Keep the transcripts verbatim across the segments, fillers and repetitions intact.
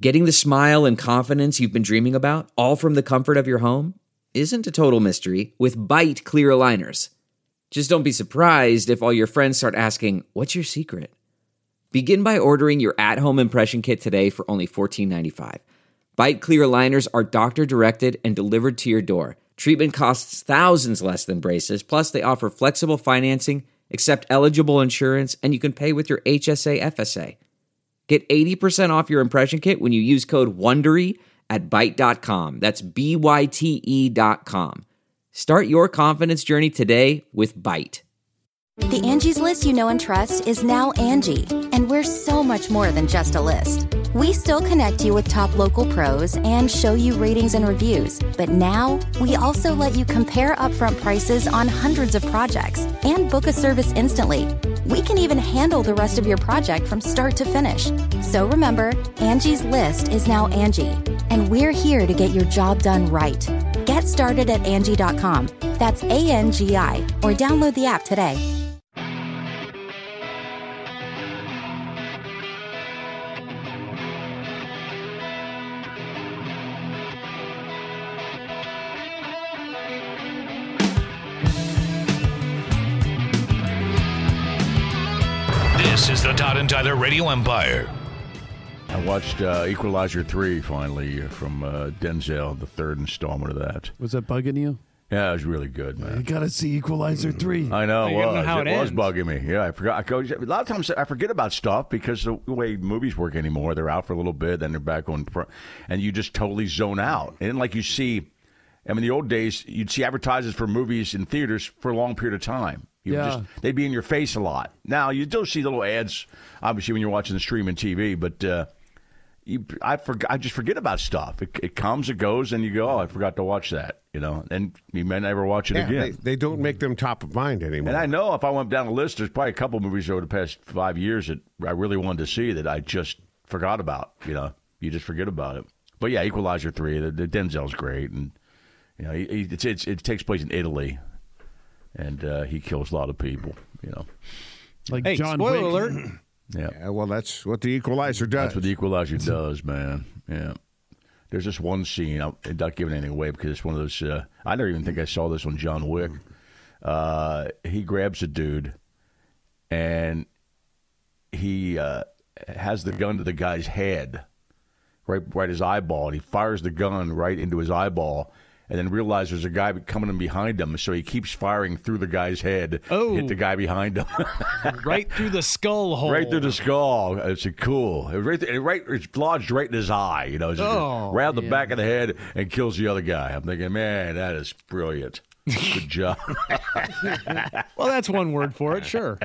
Getting the smile and confidence you've been dreaming about, all from the comfort of your home, isn't a total mystery with Byte clear aligners. Just don't be surprised if all your friends start asking, "What's your secret?" Begin by ordering your at-home impression kit today for only fourteen ninety-five. Byte clear aligners are doctor-directed and delivered to your door. Treatment costs thousands less than braces, plus they offer flexible financing, accept eligible insurance, and you can pay with your H S A F S A. Get eighty percent off your impression kit when you use code WONDERY at byte dot com. That's B Y T E dot com. Start your confidence journey today with Byte. The Angie's List you know and trust is now Angie, and we're so much more than just a list. We still connect you with top local pros and show you ratings and reviews, but now we also let you compare upfront prices on hundreds of projects and book a service instantly. We can even handle the rest of your project from start to finish. So remember, Angie's List is now Angie, and we're here to get your job done right. Get started at Angie dot com. That's A N G I, or download the app today. This is the Todd and Tyler Radio Empire. I watched uh, Equalizer three finally from uh, Denzel, the third installment of that. Was that bugging you? Yeah, it was really good, man. You gotta see Equalizer three. I know, it You gotta was. know how it it was ends. bugging me. Yeah, I forgot. I go, a lot of times I forget about stuff because the way movies work anymore, they're out for a little bit, then they're back on, front, and you just totally zone out. And like you see, I mean, the old days, you'd see advertisements for movies in theaters for a long period of time. You Yeah. just, they'd be in your face a lot. Now, you do see little ads, obviously, when you're watching the streaming T V, but uh, you, I, forg- I just forget about stuff. It, it comes, it goes, and you go, oh, I forgot to watch that, you know, and you may never watch it Yeah, again. they, they don't make them top of mind anymore. And I know if I went down the list, there's probably a couple movies over the past five years that I really wanted to see that I just forgot about, you know. You just forget about it. But, yeah, Equalizer three, the, the Denzel's great, and, you know, he, he, it's, it's, it takes place in Italy. And uh, he kills a lot of people, you know. Like Hey, John spoiler Wick. alert. Yeah. Yeah, well, that's what the Equalizer does. That's what the Equalizer does, man. Yeah. There's this one scene, I'm not giving anything away because it's one of those, uh, I never even think I saw this on John Wick. Uh, he grabs a dude and he uh, has the gun to the guy's head, right, right his eyeball, and he fires the gun right into his eyeball. And then realizes there's a guy coming in behind him, so he keeps firing through the guy's head, Oh. hit the guy behind him. Right through the skull hole. Right through the skull. It's a cool. It right, it right, it's lodged right in his eye. You know, it's just Oh, round the yeah. back of the head and kills the other guy. I'm thinking, man, that is brilliant. Good job. Well, that's one word for it, sure.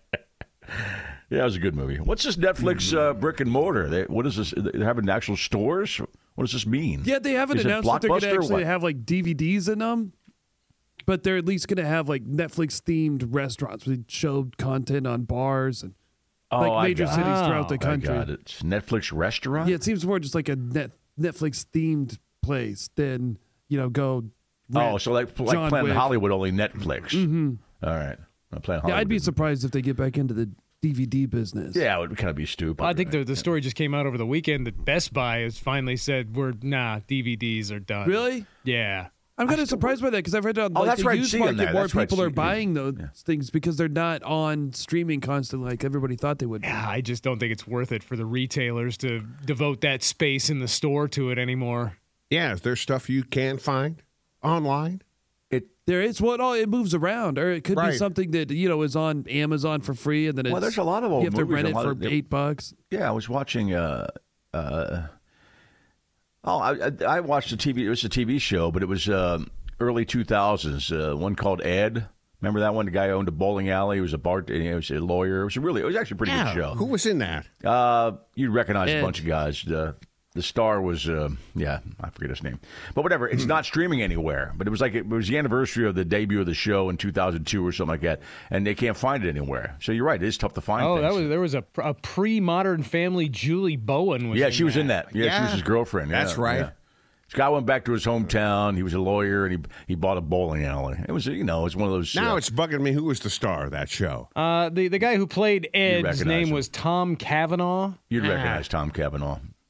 Yeah, it was a good movie. What's this Netflix uh, brick and mortar? They, what is this? They having actual stores? What does this mean? Yeah, they haven't Is it announced that they're going to Blockbuster or actually what? have like D V Ds in them, but they're at least going to have like Netflix themed restaurants with show content on bars and Oh, like I major got cities it. throughout the I country. got it. It's Netflix restaurant? Yeah, it seems more just like a net Netflix themed place than you know go. Oh, rent so like, like John Planet Wick. Hollywood, only Netflix. Mm-hmm. All right. Well, Planet Yeah, Hollywood. I'd be didn't- surprised if they get back into the D V D business. Yeah, it would kind of be stupid. I think right? the, the story just came out over the weekend that Best Buy has finally said, we're, nah, D V Ds are done. Really? Yeah. I'm kind of surprised by that because I've read on Oh, like, that's the right, used seeing market that. more That's right, people are seeing- buying those yeah. things because they're not on streaming constantly like everybody thought they would be. Yeah, I just don't think it's worth it for the retailers to devote that space in the store to it anymore. Yeah, is there stuff you can find online? There is what all it moves around, or it could be Right. something that you know is on Amazon for free, and then it's, Well, there's a lot of old you have to movies, rent a it lot for of- eight bucks. Yeah, I was watching. Uh, uh, oh, I, I, I watched a T V. It was a T V show, but it was um, early two thousands. Uh, one called Ed. Remember that one? The guy who owned a bowling alley. He was a bar. He was a lawyer. It was a really. It was actually a pretty Yeah. good show. Who was in that? Uh, you'd recognize Ed. a bunch of guys. Uh, the star was, uh, yeah, I forget his name, but whatever. It's not streaming anywhere. But it was like it was the anniversary of the debut of the show in two thousand two or something like that, and they can't find it anywhere. So you're right; it is tough to find. Oh, things. that was there was a, a pre-Modern Family. Julie Bowen was Yeah, in she was that. in that. Yeah, she was Yeah. his girlfriend. Yeah, That's right. yeah. This guy went back to his hometown. He was a lawyer, and he he bought a bowling alley. It was, you know, it was one of those. Now uh, it's bugging me. Who was the star of that show? Uh, the, the guy who played Ed's recognize name him. was Tom Cavanaugh. you'd Ah. recognize Tom Cavanaugh.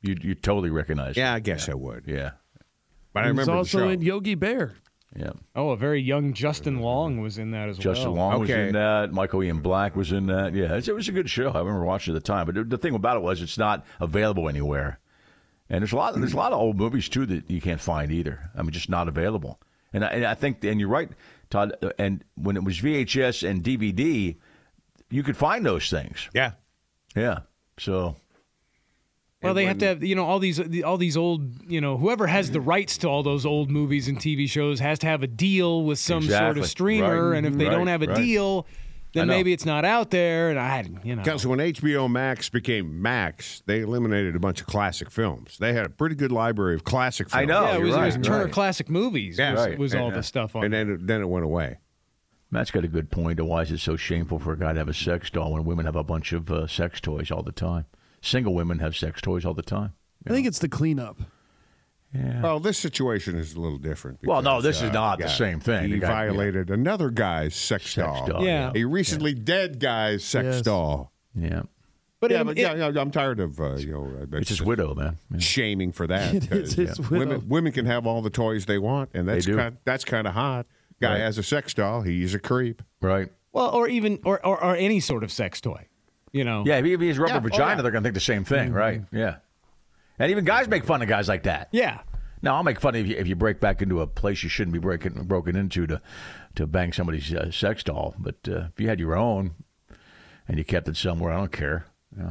You you totally recognize. Yeah, him. I guess I would. Yeah, But I He was remember also the show. in Yogi Bear. yeah. Oh, a very young Justin Long was in that as Justin well. Long was Okay. in that. Michael Ian Black was in that. Yeah, it was a good show. I remember watching it at the time. But the- the thing about it was it's not available anywhere. And there's a lot. There's a lot of old movies too that you can't find either. I mean, just not available. And I, and I think, and you're right, Todd. And when it was V H S and D V D, you could find those things. Yeah. Yeah. So Well, they have when- to have, you know, all these all these old, you know, whoever has the rights to all those old movies and T V shows has to have a deal with some sort Exactly. of streamer, Right. and if they Right. don't have a Right. deal, I then know. maybe it's not out there. And I, you know, Because when H B O Max became Max, they eliminated a bunch of classic films. They had a pretty good library of classic films. I know. yeah, it you're was, it was right, Turner right. Classic Movies. Yeah. was, Right. was all And, uh, the stuff on. And then it, then it went away. Matt's got a good point. Why is it so shameful for a guy to have a sex doll when women have a bunch of uh, sex toys all the time? Single women have sex toys all the time. I think it's the cleanup. Yeah. Well, this situation is a little different. Well, no, because, this is uh, not the yeah, same thing. He The guy- violated another guy's sex, Sex doll. doll, Yeah. A recently dead guy's sex Yes. doll. Yeah. but yeah, it- but it- yeah, yeah, I'm tired of uh, you know. uh, It's his widow, man. Yeah. Shaming for that. It is 'cause, his yeah, widow. Women, women can have all the toys they want, and that's do. kind, that's kind of hot. Guy Right. has a sex doll. He's a creep. Right. well, or even or, or or any sort of sex toy, you know. Yeah, if he if he has rubber Yeah. Oh, vagina, yeah. they're going to think the same thing, right? Yeah. And even guys make fun of guys like that. Yeah. Now, I'll make fun of you if you break back into a place you shouldn't be breaking broken into to to bang somebody's uh, sex doll. But uh, if you had your own and you kept it somewhere, I don't care. Yeah.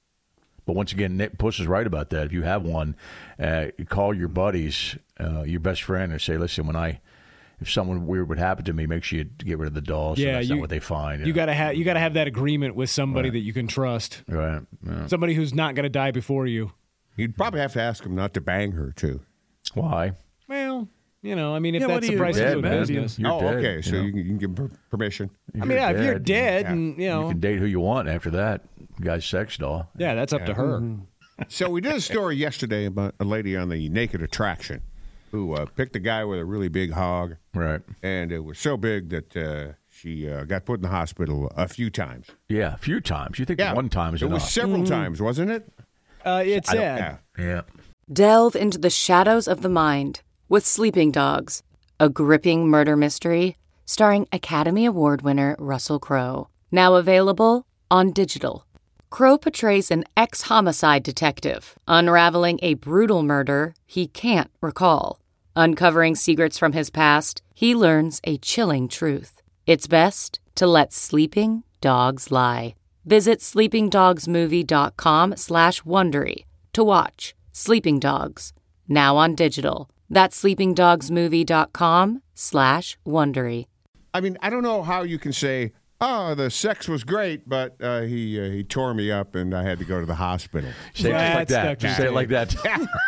But once again, Nick Puss is right about that. If you have one, uh, call your buddies, uh, your best friend, and say, "Listen, when I, if someone weird would happen to me, make sure you get rid of the doll. So Yeah, that's you- not what they find. You gotta have you gotta have that agreement with somebody that you can trust, right. Yeah. somebody who's not gonna die before you. You'd probably have to ask him not to bang her too. Why? Well, you know, I mean, if Yeah, what that's do the you- price what of do doing you imagine? business. You're oh, dead, okay. you So know. you, can, you can give per- permission. I mean, yeah, if you're dead, Yeah. and you You know, can date who you want after that. Guy's sex doll. yeah, that's up to her. So we did a story yesterday about a lady on the Naked Attraction who uh, picked a guy with a really big hog, Right. and it was so big that uh, she uh, got put in the hospital a few times. Yeah, a few times. You think Yeah, one time is it enough. was several times, wasn't it? Uh, it's I don't- sad. Yeah. yeah. Delve into the shadows of the mind with Sleeping Dogs, a gripping murder mystery starring Academy Award winner Russell Crowe. Now available on digital. Crowe portrays an ex-homicide detective unraveling a brutal murder he can't recall. Uncovering secrets from his past, he learns a chilling truth. It's best to let sleeping dogs lie. Visit sleepingdogsmovie.com slash Wondery to watch Sleeping Dogs, now on digital. That's sleepingdogsmovie.com slash Wondery. I mean, I don't know how you can say, "Oh, the sex was great, but uh, he uh, he tore me up and I had to go to the hospital." Say it just like That's that. stuck Say it like that.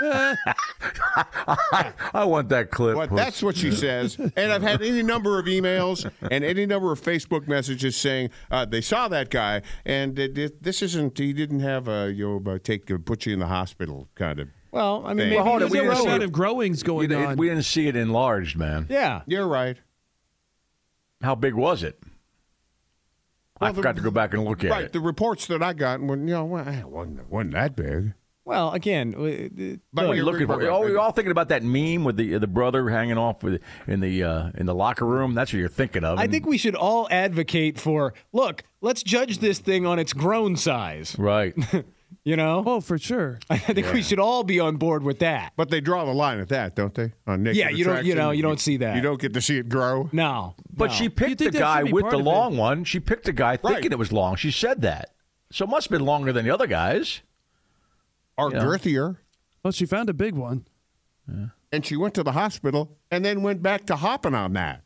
I, I want that clip. But Puss. that's what she says. And I've had any number of emails and any number of Facebook messages saying uh, they saw that guy, and it, it, this isn't. He didn't have a you know uh, take uh, put you in the hospital kind of. Well, I mean, Well, maybe hold on, he's we There's didn't a see lot it. of growings You going didn't- on. we didn't see it enlarged, man. yeah. You're right. How big was it? I Well, the- forgot to go back and look at Right. it. The reports that I got, when you know, well, it wasn't, wasn't that big. Well, again, uh, But What are you you're- looking for? right, Oh, right. you're all thinking about that meme with the the brother hanging off with, in the uh, in the locker room. That's what you're thinking of. I And- think we should all advocate for. Look, let's judge this thing on its grown size. right. You know, Oh, for sure. I think we should all be on board with that. But they draw the line at that, don't they? On naked Yeah, you don't- you attraction, know, you don't see that. You don't get to see it grow. No, But no. she You picked the think that guy should be with part the of it? long one. She picked the guy thinking Right. it was long. She said that. So it must have been longer than the other guys. Or Yeah. girthier. Well, she found a big one. And she went to the hospital and then went back to hopping on that.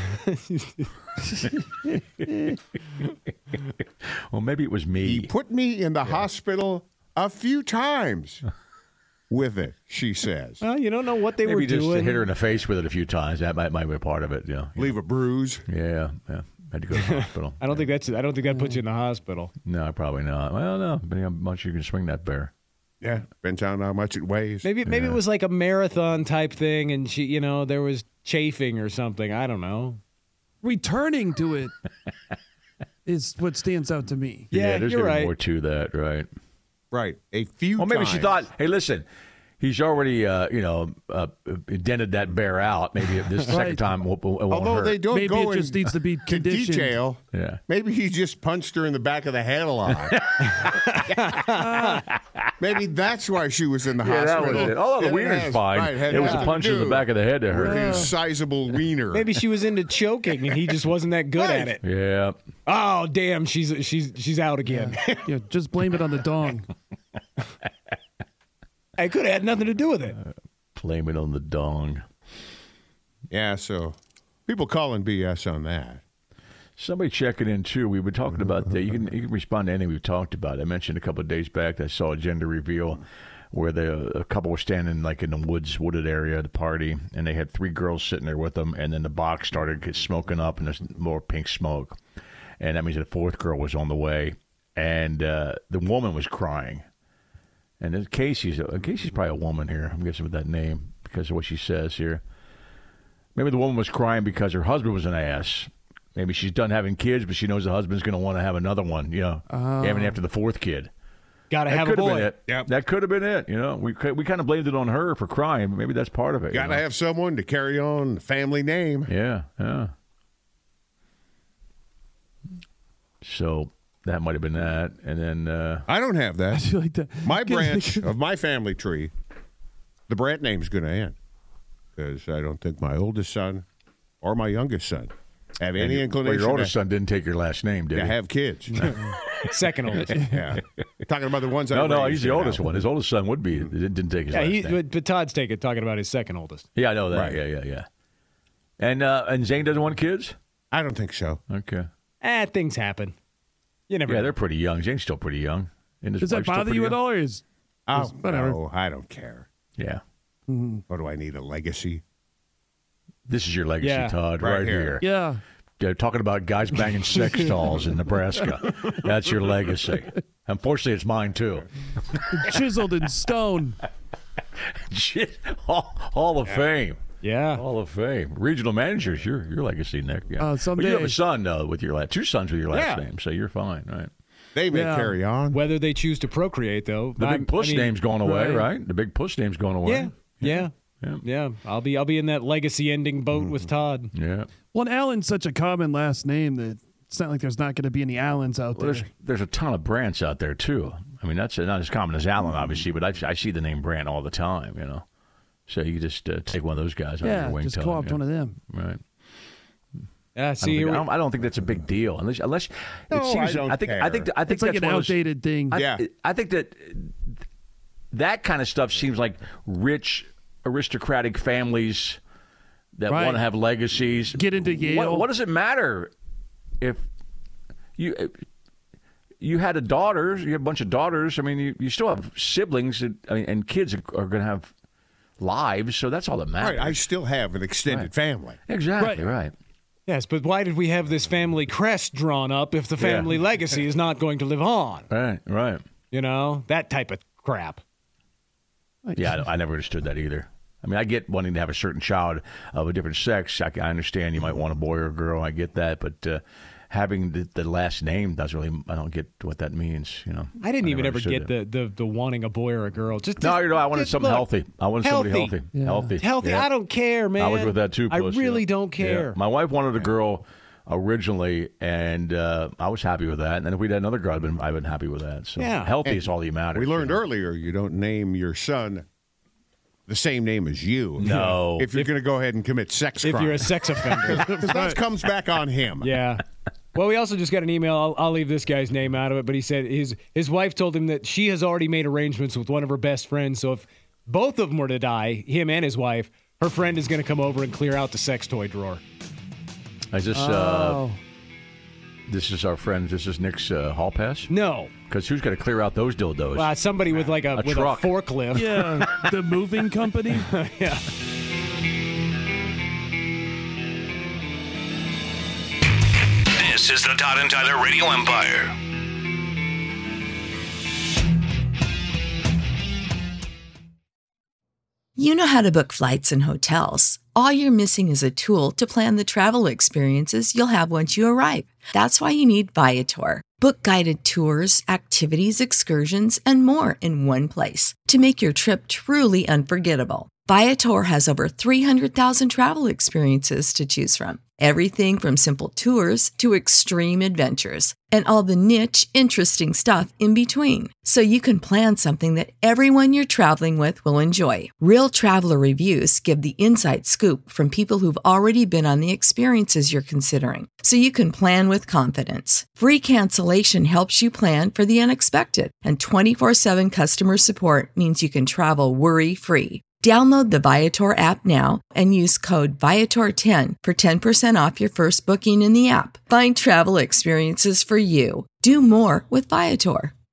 Well, maybe it was He me. put me in the hospital a few times with it, she says. Well, you don't know what they Maybe were just doing. hit her in the face with it a few times. That might might be a part of it. Yeah. Leave a bruise. Yeah. Yeah. Had to go to the hospital. I don't think that's. I don't think that puts you in the hospital. No, probably not. Well, no. But how much you can swing that bear? Yeah. Depends on how much it weighs. Maybe maybe it was like a marathon type thing, and she, you know, there was chafing or something. I don't know. Returning to it is what stands out to me. Yeah, there's you're gonna be right. more to that, right? Right. A few Well, maybe times. she thought, hey, listen, he's already, uh, you know, uh, dented that bear out. Maybe this Right. second time won't, won't Although hurt. they don't Maybe go it just in needs to be to conditioned. detail. Yeah. Maybe he just punched her in the back of the head a lot. Maybe that's why she was in the Yeah, that hospital. was it. Although the It wiener's has- fine. right, had It was a nothing to punch in the do back of the head that with hurt. his sizable wiener. Maybe she was into choking and he just wasn't that good Right. at it. Yeah. Oh, damn, she's she's she's out again. Yeah, just blame it on the dong. I could have had nothing to do with it. Blame it on the dong. Yeah, so people calling B S on that. Somebody checking in too. We were talking about that. You can you can respond to anything we've talked about. I mentioned a couple of days back that I saw a gender reveal where the a couple were standing like in the woods, wooded area at the party, and they had three girls sitting there with them, and then the box started get smoking up, and there's more pink smoke, and that means the fourth girl was on the way, and uh, the woman was crying, and then Casey's uh, Casey's probably a woman here. I'm guessing with that name because of what she says here. Maybe the woman was crying because her husband was an ass. Maybe she's done having kids, but she knows the husband's going to want to have another one, you know, Oh. even after the fourth kid. Got to That have a could have boy. been it. Yep. That could have been it. You know, we we kind of blamed it on her for crying, but maybe that's part of it. you Got to know? have someone to carry on the family name. Yeah, yeah. So that might have been that, and then uh, I don't have I that. feel like that. My branch of my family tree, the Brandt name's going to end because I don't think my oldest son or my youngest son have and any your- well, inclination your oldest to, son didn't take your last name, did to he? have kids. Second oldest. Yeah, talking about the ones I no, no, raised he's the here oldest now. one. His oldest son would be. Didn't didn't take his Yeah, last he, name. but, but Todd's taking talking about his second oldest. Yeah, I know that. Right. Yeah, yeah, yeah. And uh, and Zane doesn't want kids. I don't think so. Okay. Eh, things happen. You never Yeah, know. they're pretty young. Zane's still pretty young. And his Does that wife's still bother pretty you at young. all, or is Oh, whatever. no, I don't care. Yeah. What do I need, a legacy? This is your legacy, Yeah. Todd, Right right, here. here. yeah? Yeah, talking about guys banging sex dolls in Nebraska. That's your legacy. Unfortunately, it's mine, too. Chiseled in stone. Shit. Hall, Hall of Fame. Yeah. Hall of Fame. Regional managers, your your legacy, Nick. Yeah. Uh, Well, you have someday. a son uh, with your last, two sons with your last Yeah. name, so you're fine, right? They may Yeah. carry on. Whether they choose to procreate, though. The I'm- big push I mean, name's going away, right. right? The big push name's going away. Yeah. Yeah. Yeah. Yeah. I'll be I'll be in that legacy ending boat with Todd. Yeah. Well, and Allen's such a common last name that it's not like there's not going to be any Allens out Well, there. there's there's a ton of Brandts out there too. I mean, that's not as common as Allen, obviously, but I, I see the name Brandt all the time. You know, so you just uh, take one of those guys under Yeah, your wing. just tone, co-opt yeah. one of them. Right. Yeah. I See, don't, think, here I, we- don't, I don't think that's a big deal unless unless No, it seems. I don't I think I think care. I think It's like that's an one of those- outdated thing. I, Yeah. I think that that kind of stuff seems like rich aristocratic families that Right. want to have legacies. Get into Yale. What, what does it matter if you you had a daughter? You have a bunch of daughters. I mean, you, you still have siblings, that, I mean, and kids are, are going to have lives. So that's all that matters. Right, I still have an extended Right. family. exactly right. yes, but why did we have this family crest drawn up if the family legacy is not going to live on? Right. Right. You know, that type of crap. Yeah, I, I never understood that either. I mean, I get wanting to have a certain child of a different sex. I, I understand you might want a boy or a girl. I get that, but uh, having the, the last name doesn't really. I don't get what that means. You know, I didn't even never ever get understood the, the the wanting a boy or a girl. Just No, just- you know, I wanted just something look, healthy. I wanted somebody healthy. Yeah. Healthy. Healthy. Yeah. I don't care, man. I was with that too. I Puss, really yeah. don't care. Yeah. My wife wanted a girl originally, and uh, I was happy with that. And then if we'd had another girl, I'd been, I'd been happy with that. So Yeah. healthy And is all that matters. We learned you know? earlier you don't name your son the same name as you. No. If you're going to go ahead and commit sex If crime. you're a sex offender. Because that comes back on him. Yeah. Well, we also just got an email. I'll, I'll leave this guy's name out of it, but he said his his wife told him that she has already made arrangements with one of her best friends. So if both of them were to die, him and his wife, her friend is going to come over and clear out the sex toy drawer. Is this, uh, Oh, this is our friend, this is Nick's uh, hall pass? No, Because who's got to clear out those dildos? uh, somebody with like a, A with truck. a forklift. yeah. The moving company. Yeah. This is the Todd and Tyler Radio Empire. You know how to book flights and hotels. All you're missing is a tool to plan the travel experiences you'll have once you arrive. That's why you need Viator. Book guided tours, activities, excursions, and more in one place to make your trip truly unforgettable. Viator has over three hundred thousand travel experiences to choose from. Everything from simple tours to extreme adventures and all the niche, interesting stuff in between. So you can plan something that everyone you're traveling with will enjoy. Real traveler reviews give the inside scoop from people who've already been on the experiences you're considering. So you can plan with confidence. Free cancellation helps you plan for the unexpected. And twenty-four seven customer support means you can travel worry-free. Download the Viator app now and use code Viator ten for ten percent off your first booking in the app. Find travel experiences for you. Do more with Viator.